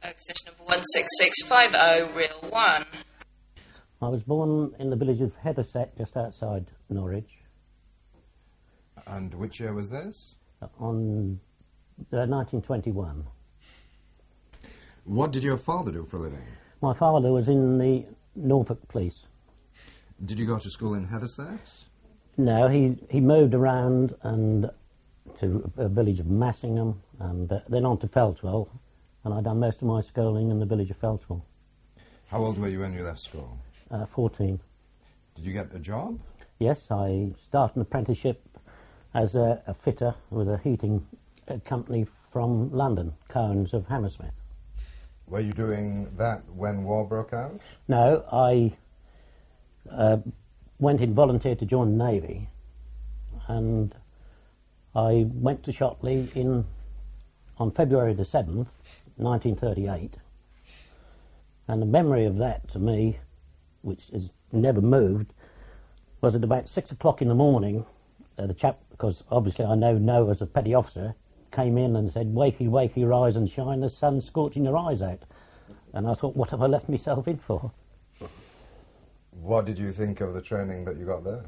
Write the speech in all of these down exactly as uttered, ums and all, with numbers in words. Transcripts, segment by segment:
Accession of one six six five zero, real one. I was born in the village of Heatherset, just outside Norwich. And which year was this? On uh, nineteen twenty-one. What did your father do for a living? My father was in the Norfolk Police. Did you go to school in Heatherset? No, he, he moved around and to a village of Massingham and uh, then on to Feltwell, and I'd done most of my schooling in the village of Feltwell. How old were you when you left school? Uh, fourteen. Did you get a job? Yes, I started an apprenticeship as a, a fitter with a heating uh, company from London, Cohen's of Hammersmith. Were you doing that when war broke out? No, I uh, went in volunteer to join the Navy, and I went to Shotley in on February the seventh, nineteen thirty-eight, and the memory of that to me, which has never moved, was at about six o'clock in the morning, uh, the chap, because obviously I know no as a petty officer, came in and said, "Wakey, wakey, rise and shine, the sun's scorching your eyes out." And I thought, what have I left myself in for? What did you think of the training that you got there?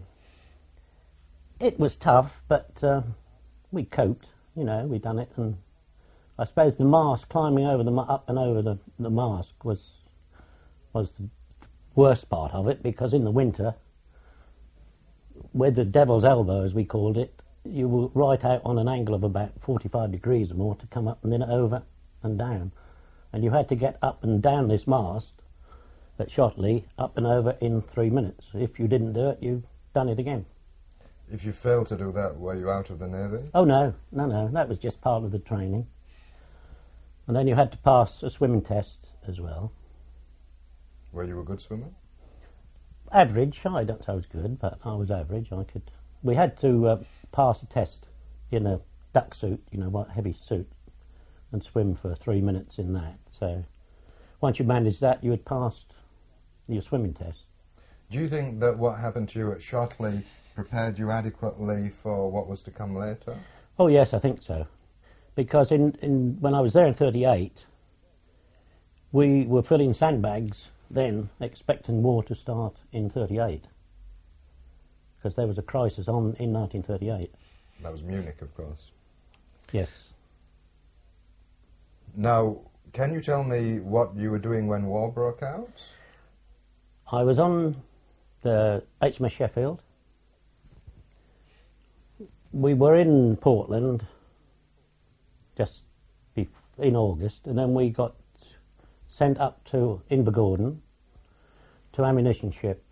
It was tough, but uh, we coped, you know, we done it, and I suppose the mast, climbing over the, up and over the, the mast was, was the worst part of it, because in the winter, with the devil's elbow, as we called it, you were right out on an angle of about forty-five degrees or more to come up and then over and down. And you had to get up and down this mast at Shotley, up and over in three minutes. If you didn't do it, you done it again. If you failed to do that, were you out of the Navy? Oh no, no, no, that was just part of the training. And then you had to pass a swimming test as well. Were you a good swimmer? Average. I don't say I was good, but I was average. I could. We had to uh, pass a test in a duck suit, you know, what heavy suit, and swim for three minutes in that. So once you managed that, you had passed your swimming test. Do you think that what happened to you at Shotley prepared you adequately for what was to come later? Oh yes, I think so. Because in, in when I was there in thirty-eight, we were filling sandbags then, expecting war to start in thirty-eight. Because there was a crisis on in nineteen thirty-eight. That was Munich, of course. Yes. Now, can you tell me what you were doing when war broke out? I was on the H M S Sheffield. We were in Portland just bef- in August, and then we got sent up to Invergordon to ammunition ship.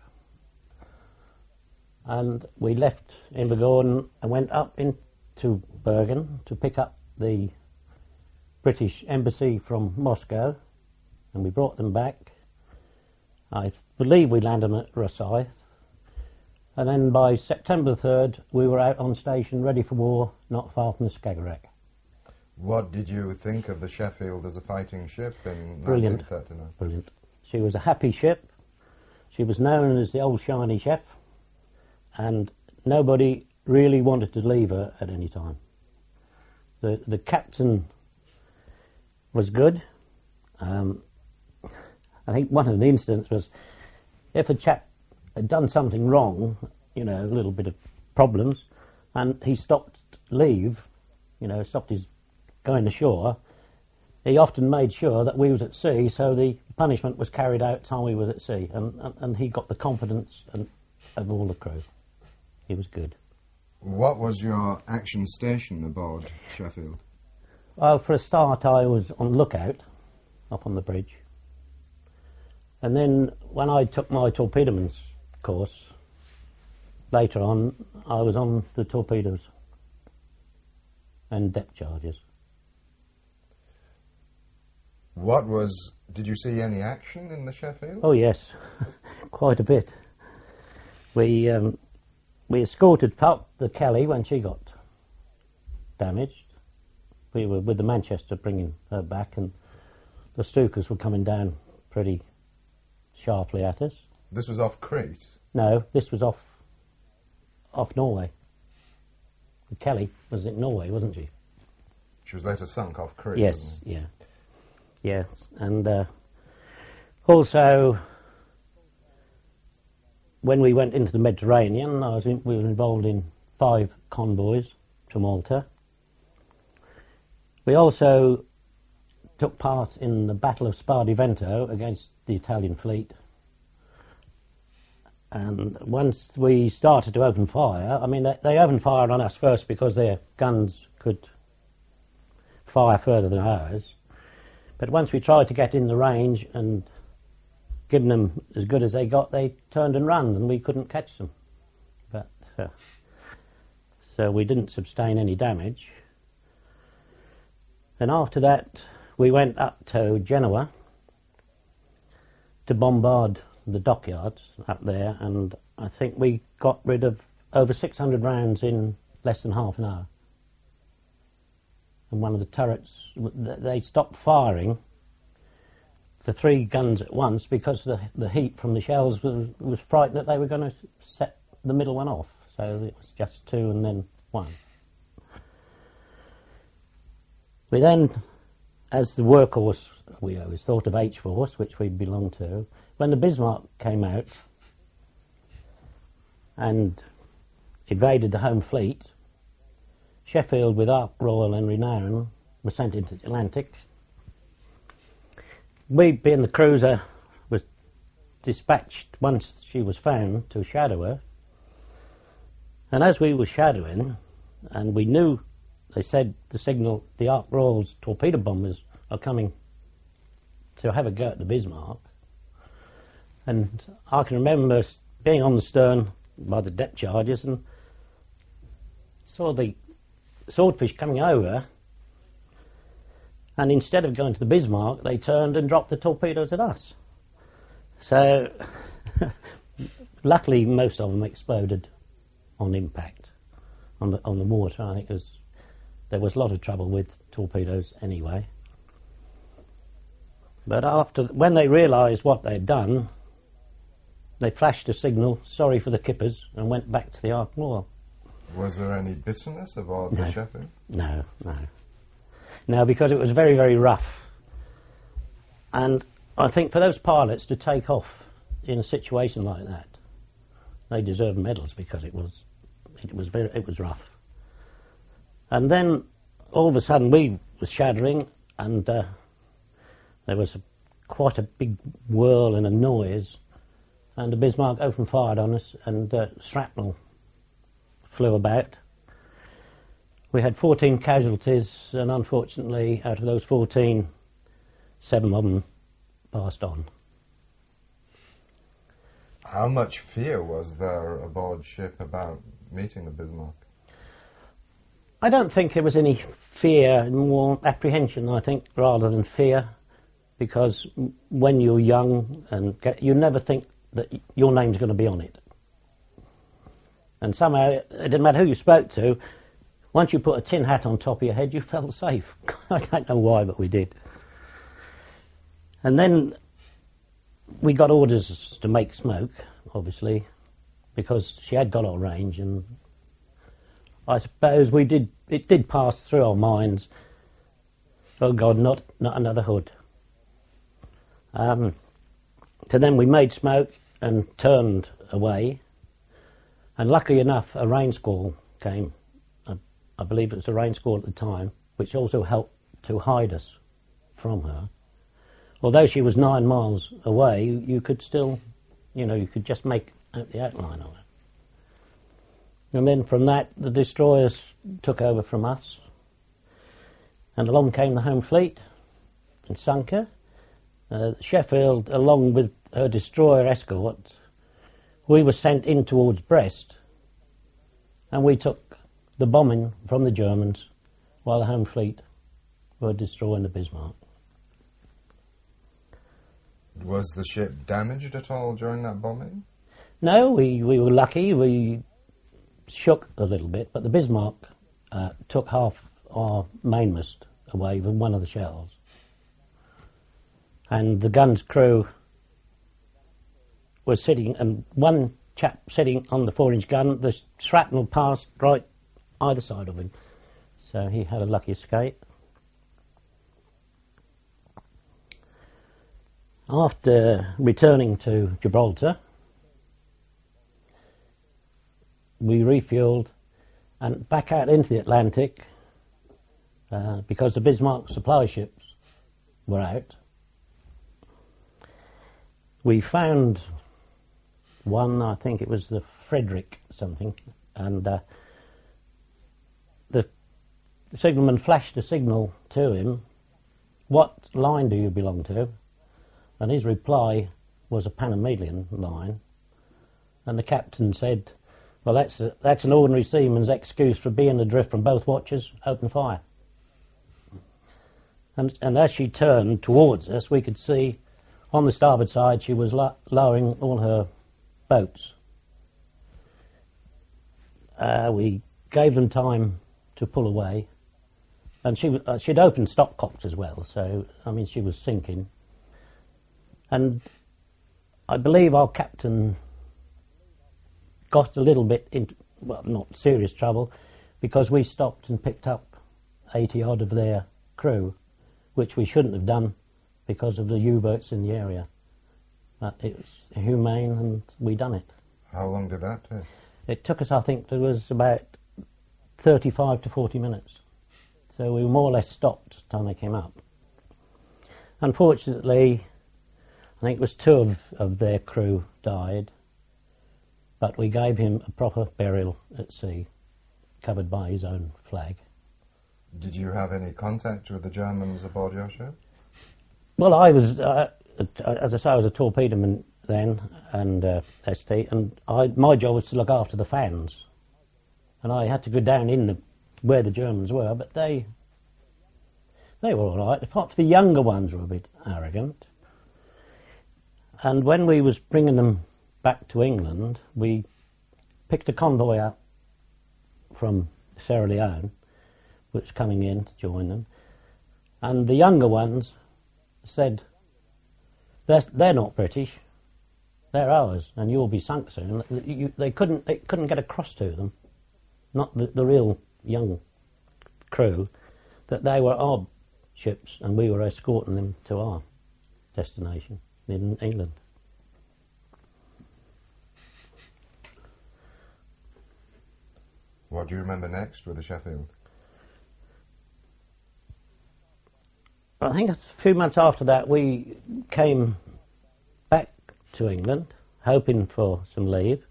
And we left Invergordon and went up into Bergen to pick up the British embassy from Moscow, and we brought them back. I believe we landed at Rosyth, and then by September third we were out on station ready for war, not far from the Skagerrak. What did you think of the Sheffield as a fighting ship in Brilliant. nineteen thirty-nine? Brilliant. She was a happy ship. She was known as the old shiny chef, and nobody really wanted to leave her at any time. The the captain was good. Um, I think one of the incidents was if a chap had done something wrong, you know, a little bit of problems, and he stopped leave, you know, stopped his going ashore, he often made sure that we was at sea, so the punishment was carried out time we was at sea, and, and, and he got the confidence and, of all the crew. He was good. What was your action station aboard Sheffield? Well, for a start, I was on lookout up on the bridge. And then when I took my torpedoman's course, later on, I was on the torpedoes and depth charges. What was... Did you see any action in the Sheffield? Oh, yes, quite a bit. We um, we escorted up the Kelly when she got damaged. We were with the Manchester bringing her back, and the Stukas were coming down pretty sharply at us. This was off Crete? No, this was off off Norway. The Kelly was in Norway, wasn't she? She was later sunk off Crete. Yes, wasn't yeah. Yes, and uh, also when we went into the Mediterranean, I was in, we were involved in five convoys to Malta. We also took part in the Battle of Spartivento against the Italian fleet. And once we started to open fire, I mean, they, they opened fire on us first because their guns could fire further than ours. But once we tried to get in the range and given them as good as they got, they turned and ran, and we couldn't catch them. But uh, so we didn't sustain any damage. And after that, we went up to Genoa to bombard the dockyards up there, and I think we got rid of over six hundred rounds in less than half an hour. And one of the turrets, they stopped firing the three guns at once because the the heat from the shells was, was frightened that they were going to set the middle one off. So it was just two and then one. We then, as the workhorse, we always thought of H-Force, which we belonged to. When the Bismarck came out and invaded the home fleet, Sheffield with Ark Royal and Renown were sent into the Atlantic. We, being the cruiser, was dispatched once she was found to shadow her. And as we were shadowing, and we knew, they said the signal, the Ark Royal's torpedo bombers are coming to have a go at the Bismarck. And I can remember being on the stern by the depth charges and saw the Swordfish coming over, and instead of going to the Bismarck, they turned and dropped the torpedoes at us. So, luckily, most of them exploded on impact on the on the water. I think it was, there was a lot of trouble with torpedoes anyway. But after, when they realised what they'd done, they flashed a signal, sorry for the kippers, and went back to the Ark Royal. Was there any bitterness aboard no. the Sheffield? No, no. No, because it was very, very rough. And I think for those pilots to take off in a situation like that, they deserve medals because it was, it was very, it was rough. And then all of a sudden we were shattering, and uh, there was a, quite a big whirl and a noise, and the Bismarck opened fire on us, and uh, shrapnel flew about. We had fourteen casualties, and unfortunately, out of those fourteen, seven of them passed on. How much fear was there aboard ship about meeting the Bismarck? I don't think there was any fear, more apprehension, I think, rather than fear, because when you're young, and get, you never think that your name's going to be on it. And somehow, it didn't matter who you spoke to, once you put a tin hat on top of your head, you felt safe. I don't know why, but we did. And then we got orders to make smoke, obviously, because she had got our range, and I suppose we did. It did pass through our minds, oh God, not not another hood. Um, so then we made smoke and turned away, and luckily enough, a rain squall came. I, I believe it was a rain squall at the time, which also helped to hide us from her. Although she was nine miles away, you, you could still, you know, you could just make out the outline of her. And then from that, the destroyers took over from us, and along came the home fleet and sunk her. Uh, Sheffield, along with her destroyer escort, we were sent in towards Brest, and we took the bombing from the Germans while the home fleet were destroying the Bismarck. Was the ship damaged at all during that bombing? No, we, we were lucky. We shook a little bit, but the Bismarck uh, took half our mainmast away with one of the shells. And the gun's crew was sitting, and one chap sitting on the four-inch gun, the shrapnel passed right either side of him. So he had a lucky escape. After returning to Gibraltar, we refueled and back out into the Atlantic uh, because the Bismarck supply ships were out. We found one, I think it was the Frederick something, and uh, the signalman flashed a signal to him, "What line do you belong to?" And his reply was a Panamelian line, and the captain said, "Well, that's a, that's an ordinary seaman's excuse for being adrift from both watches. Open fire." And, and as she turned towards us, we could see on the starboard side she was lo- lowering all her boats. Uh, we gave them time to pull away, and she w- uh, she'd opened stopcocks as well, so I mean she was sinking. And I believe our captain got a little bit into, well, not serious trouble, because we stopped and picked up eighty odd of their crew, which we shouldn't have done because of the U-boats in the area. But it was humane, and we done it. How long did that take? It took us, I think, it was about thirty-five to forty minutes. So we were more or less stopped by the time they came up. Unfortunately, I think it was two of, of their crew died, but we gave him a proper burial at sea, covered by his own flag. Did you have any contact with the Germans aboard your ship? Well, I was, uh, as I say, I was a torpedoman then, and uh, S T, and I, my job was to look after the fans. And I had to go down in the, where the Germans were, but they, they were all right. Apart from the younger ones were a bit arrogant. And when we was bringing them back to England, we picked a convoy up from Sierra Leone, which was coming in to join them, and the younger ones said, they're, they're not British, they're ours, and you'll be sunk soon. You, they couldn't they couldn't get across to them, not the, the real young crew, that they were our ships and we were escorting them to our destination in England. What do you remember next with the Sheffield? I think a few months after that we came back to England, hoping for some leave.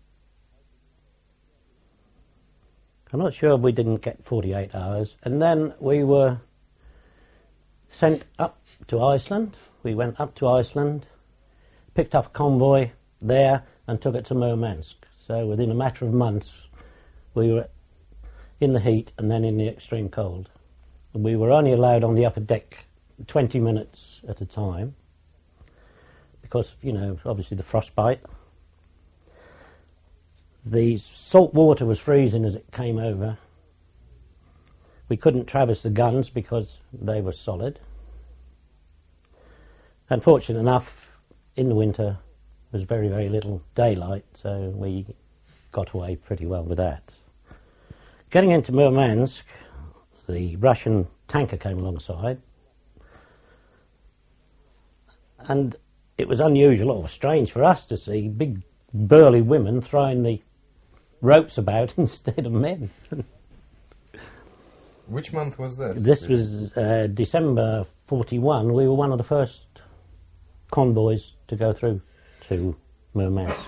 I'm not sure we didn't get forty-eight hours, and then we were sent up to Iceland. We went up to Iceland, picked up a convoy there and took it to Murmansk. So within a matter of months we were in the heat and then in the extreme cold. And we were only allowed on the upper deck twenty minutes at a time because, you know, obviously the frostbite. The salt water was freezing as it came over. We couldn't traverse the guns because they were solid. Unfortunate enough, in the winter there was very, very little daylight, so we got away pretty well with that. Getting into Murmansk, the Russian tanker came alongside, and it was unusual or strange for us to see big burly women throwing the ropes about instead of men. Which month was this? This was uh, December forty-one. We were one of the first convoys to go through to Murmansk.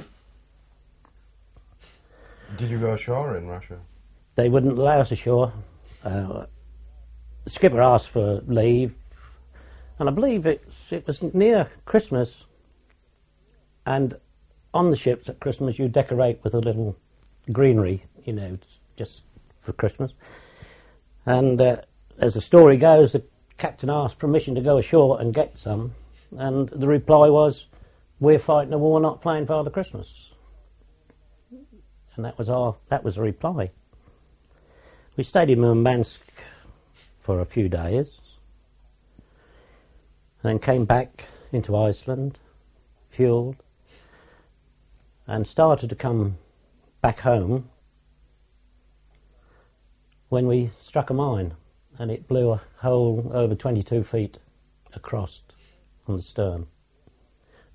Did you go ashore in Russia? They wouldn't allow us ashore. Uh, the skipper asked for leave, and I believe it's, it was near Christmas, and on the ships at Christmas you decorate with a little greenery, you know, just for Christmas. And uh, as the story goes, the captain asked permission to go ashore and get some, and the reply was, "We're fighting a war, not playing Father Christmas." And that was our that was the reply. We stayed in Murmansk for a few days, and then came back into Iceland, fueled, and started to come back home when we struck a mine, and it blew a hole over twenty-two feet across on the stern.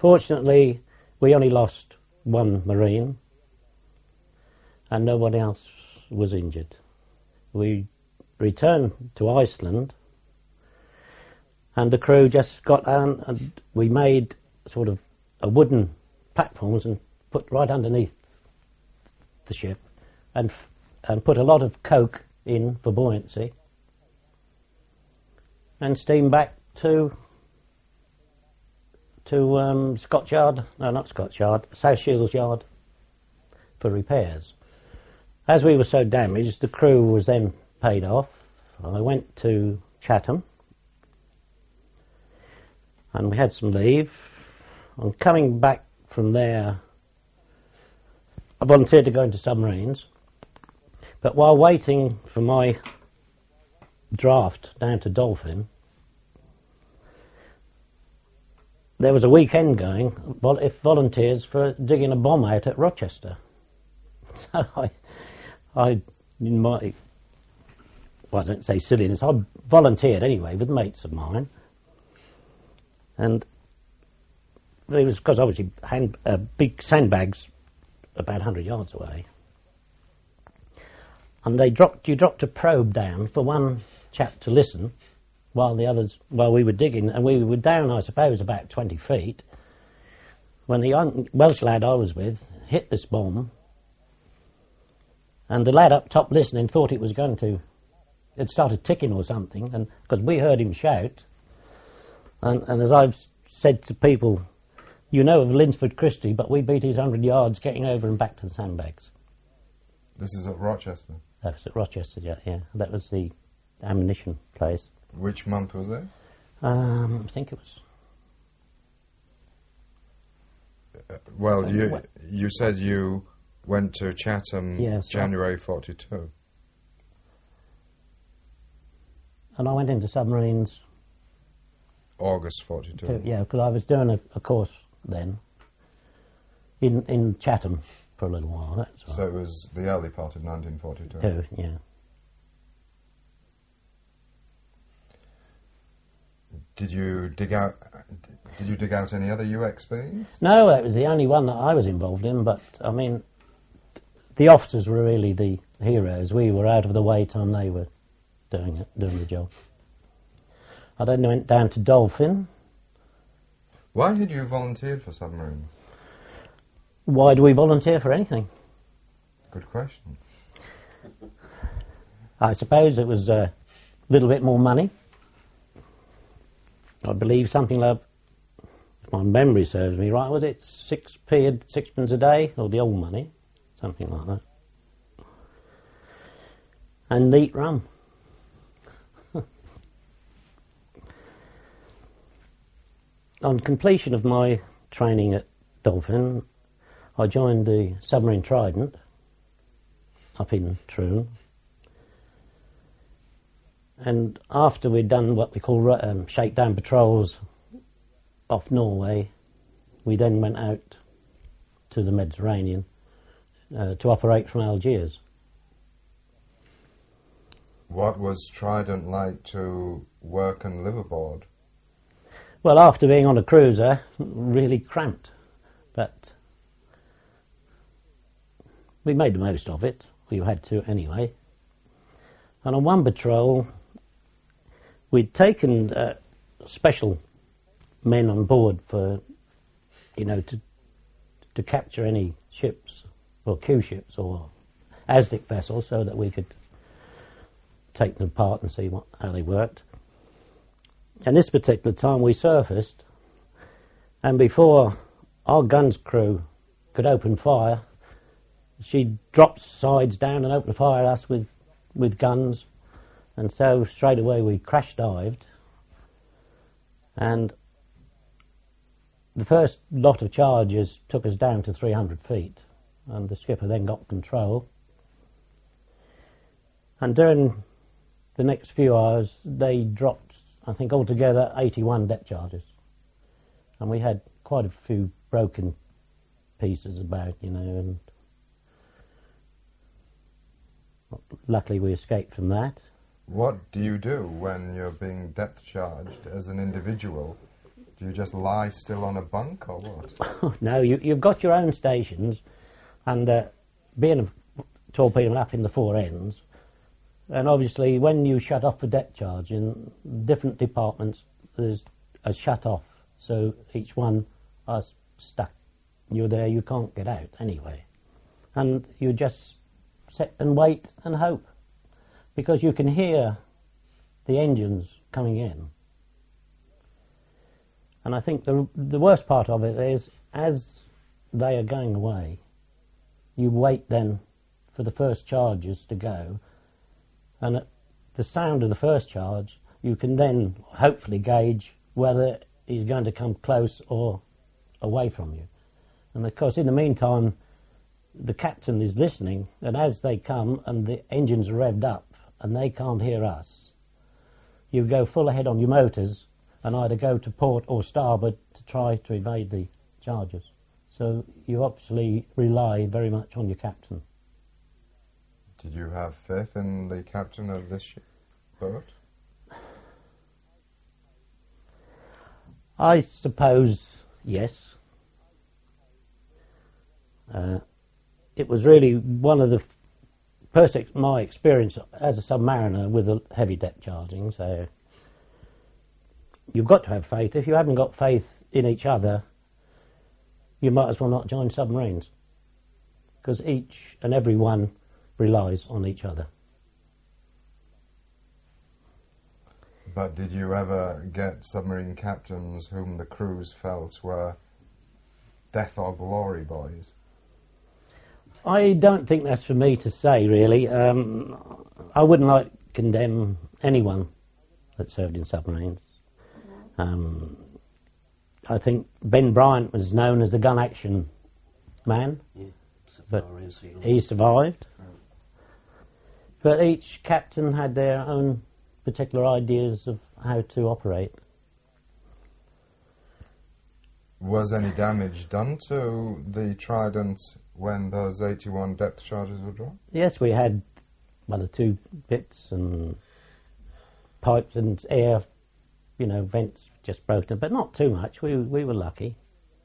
Fortunately, we only lost one Marine and nobody else was injured. We returned to Iceland and the crew just got down and we made sort of a wooden platforms and put right underneath the ship and f- and put a lot of coke in for buoyancy and steamed back to to um, Scotch Yard, no not Scotch Yard, South Shields Yard for repairs. As we were so damaged, the crew was then paid off. I went to Chatham and we had some leave. On coming back from there, I volunteered to go into submarines, but while waiting for my draft down to Dolphin, there was a weekend going, vol- if volunteers for digging a bomb out at Rochester. So I, I, in my, well I don't say silliness, I volunteered anyway with mates of mine, and it was because obviously hand, uh, big sandbags about one hundred yards away, and they dropped, you dropped a probe down for one chap to listen while the others, while we were digging, and we were down, I suppose, about twenty feet, when the young Welsh lad I was with hit this bomb, and the lad up top listening thought it was going to, it started ticking or something, and because we heard him shout, and, and as I've said to people, you know of Linsford Christie, but we beat his one hundred yards getting over and back to the sandbags. This is at Rochester? That was at Rochester, yeah, yeah. That was the ammunition place. Which month was this? Um, I think it was... Uh, well, you you said you went to Chatham yes, January forty-two. And I went into submarines... August forty-two. To, yeah, because I was doing a, a course then in in Chatham for a little while. That's right. So it was the early part of nineteen forty-two. Too, yeah. Did you dig out? Did you dig out any other U X Bs? No, that was the only one that I was involved in. But I mean, the officers were really the heroes. We were out of the way time they were doing it, doing the job. I then went down to Dolphin. Why had you volunteered for submarines? Why do we volunteer for anything? Good question. I suppose it was a little bit more money. I believe something like, if my memory serves me right, was it six p, sixpence a day, or the old money, something like that. And neat rum. On completion of my training at Dolphin, I joined the Submarine Trident up in Troon. And after we'd done what we call um, shakedown patrols off Norway, we then went out to the Mediterranean uh, to operate from Algiers. What was Trident like to work and live aboard? Well, after being on a cruiser, really cramped, but we made the most of it. We had to anyway. And on one patrol, we'd taken uh, special men on board for, you know, to to capture any ships, or Q ships, or ASDIC vessels, so that we could take them apart and see what, how they worked. And this particular time we surfaced, and before our guns crew could open fire, she dropped sides down and opened fire at us with, with guns, and so straight away we crash dived, and the first lot of charges took us down to three hundred feet, and the skipper then got control. And during the next few hours they dropped, I think altogether eighty-one depth charges, and we had quite a few broken pieces about, you know, and luckily we escaped from that. What do you do when you're being depth charged as an individual Do you just lie still on a bunk or what? No, you, you've got your own stations, and uh, being a torpedo up in the four ends, and obviously when you shut off for depth charge in different departments, there's a shut off, so each one is stuck. You're there, you can't get out anyway. And you just sit and wait and hope, because you can hear the engines coming in. And I think the the worst part of it is, as they are going away, you wait then for the first charges to go, and at the sound of the first charge, you can then hopefully gauge whether he's going to come close or away from you. And of course, in the meantime, the captain is listening, and as they come and the engines are revved up and they can't hear us, you go full ahead on your motors and either go to port or starboard to try to evade the charges. So you obviously rely very much on your captain. Did you have faith in the captain of this ship, boat? I suppose yes. Uh, it was really one of the first ex- my experience as a submariner with a heavy depth charging, so you've got to have faith. If you haven't got faith in each other, you might as well not join submarines, because each and every one relies on each other. But did you ever get submarine captains whom the crews felt were death or glory boys? I don't think that's for me to say, really. Um, I wouldn't like to condemn anyone that served in submarines. Um, I think Ben Bryant was known as the gun action man, Yeah, but SEAL. he survived. But each captain had their own particular ideas of how to operate. Was any damage done to the Trident when those eighty-one depth charges were dropped? Yes, we had one or two bits and pipes and air, you know, vents just broken, but not too much. We we were lucky.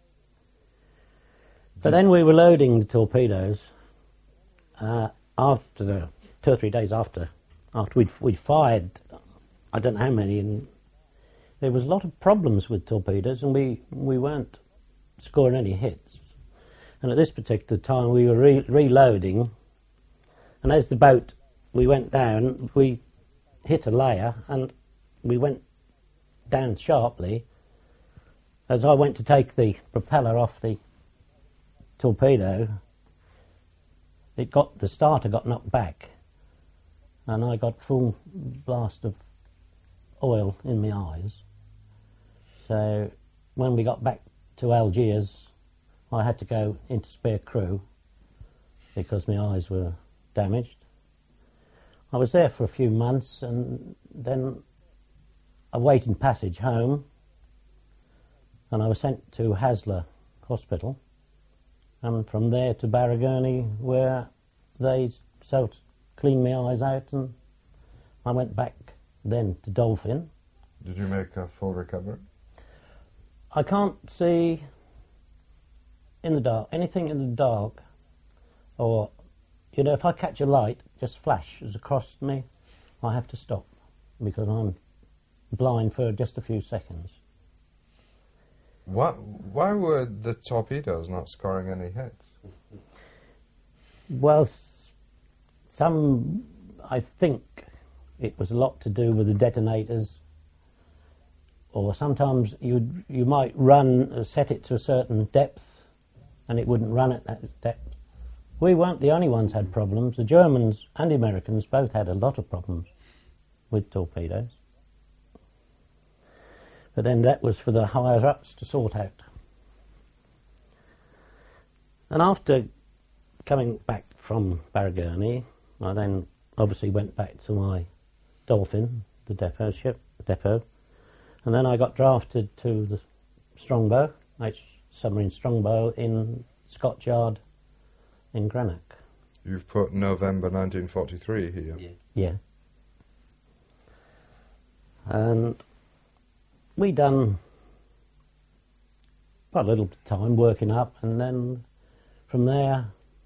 But then we were loading the torpedoes uh, after the two or three days after after we'd we'd fired, I don't know how many, and there was a lot of problems with torpedoes, and we we weren't scoring any hits. And at this particular time, we were re- reloading, and as the boat we went down, we hit a layer, and we went down sharply. As I went to take the propeller off the torpedo, it got the starter got knocked back, and I got full blast of oil in my eyes. So when we got back to Algiers, I had to go into spare crew because my eyes were damaged. I was there for a few months, and then awaiting passage home, and I was sent to Haslar Hospital, and from there to Baragoni, where they so cleaned my eyes out, and I went back then to Dolphin. Did you make a full recovery? I can't see in the dark, anything in the dark, or, you know, if I catch a light, just flashes across me, I have to stop, because I'm blind for just a few seconds. What, why were the torpedoes not scoring any hits? Well, s- some, I think it was a lot to do with the detonators, or sometimes you you might run, uh, set it to a certain depth, and it wouldn't run at that depth. We weren't the only ones had problems. The Germans and the Americans both had a lot of problems with torpedoes. But then that was for the higher ups to sort out. And after coming back from Baragoni, I then obviously went back to my Dolphin, the depot ship, depot, and then I got drafted to the Strongbow, H submarine Strongbow in Scotch Yard in Greenock. You've put November nineteen forty-three here. Yeah. Yeah. And we done quite a little time working up, and then from there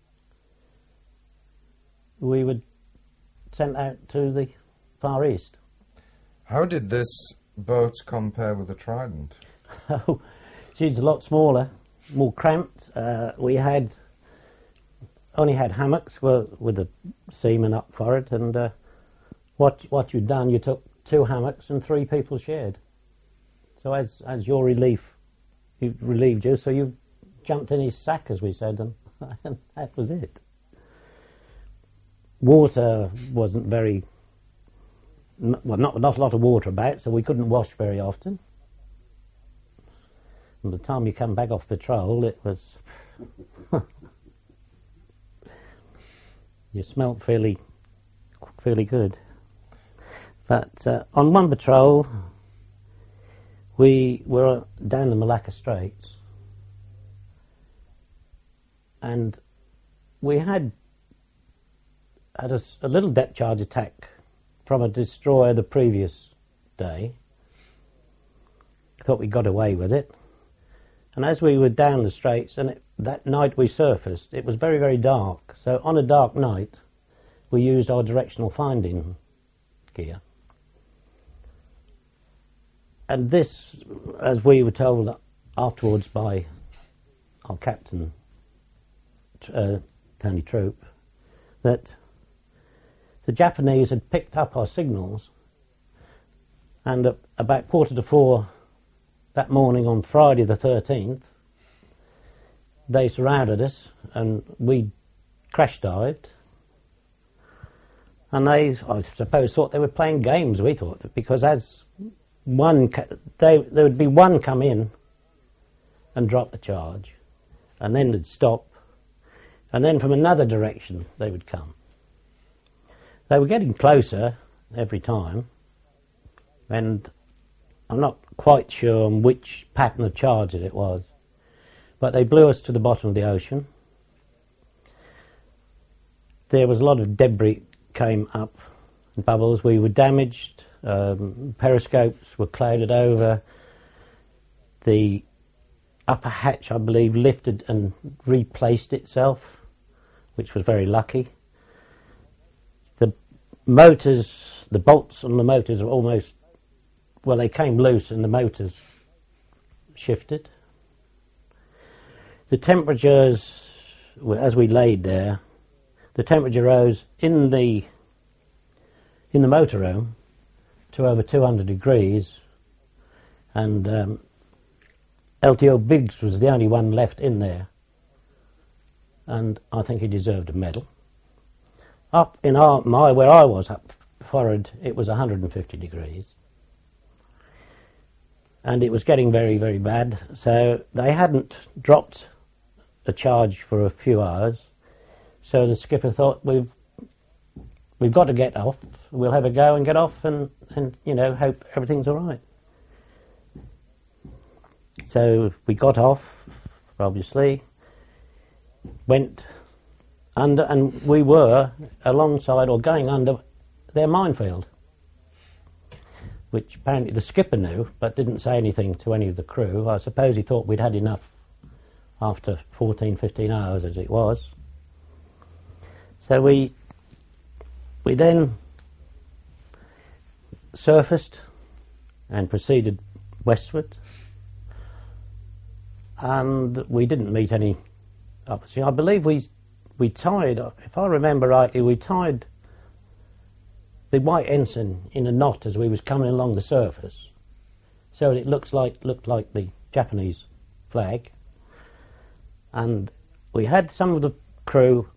we were sent out to the Far East. How did this boat compare with the Trident? Oh, she's a lot smaller, more cramped. Uh, we had only had hammocks with, with the seamen up for it, and uh, what what you'd done, you took two hammocks and three people shared. So as as your relief, he relieved you, so you jumped in his sack, as we said, and, and that was it. Water wasn't very, well, not, not a lot of water about, so we couldn't wash very often. And by the time you come back off patrol, it was, you smelt fairly, fairly good. But uh, on one patrol, we were down the Malacca Straits, and we had had a, a little depth charge attack from a destroyer the previous day. Thought we got away with it, and as we were down the Straits, and it, that night we surfaced, it was very, very dark. So on a dark night, we used our directional finding gear. And this, as we were told afterwards by our captain, uh, Tony Troop, that the Japanese had picked up our signals, and at about quarter to four that morning on Friday the thirteenth, they surrounded us, and we crash dived. And they, I suppose, thought they were playing games, we thought, because as one, they, there would be one come in and drop the charge, and then they'd stop, and then from another direction they would come. They were getting closer every time, and I'm not quite sure on which pattern of charges it was, but they blew us to the bottom of the ocean. There was a lot of debris came up, bubbles. We were damaged. Um, periscopes were clouded over. The upper hatch, I believe, lifted and replaced itself, which was very lucky. The motors, the bolts on the motors were almost, well, they came loose and the motors shifted. The temperatures, as we laid there, the temperature rose in the in the motor room to over two hundred degrees, and um, L T O Biggs was the only one left in there, and I think he deserved a medal. Up in our, my where I was up forward, it was one hundred fifty degrees, and it was getting very, very bad. So they hadn't dropped a charge for a few hours. So the skipper thought, we've we've got to get off. We'll have a go and get off, and and you know, hope everything's all right. So we got off, obviously, went under, and we were alongside or going under their minefield, which apparently the skipper knew, but didn't say anything to any of the crew. I suppose he thought we'd had enough after fourteen, fifteen hours as it was. So we we then surfaced and proceeded westward, and we didn't meet any opposition. I believe we we tied, if I remember rightly, we tied the white ensign in a knot as we was coming along the surface, so it looks like looked like the Japanese flag. And we had some of the crew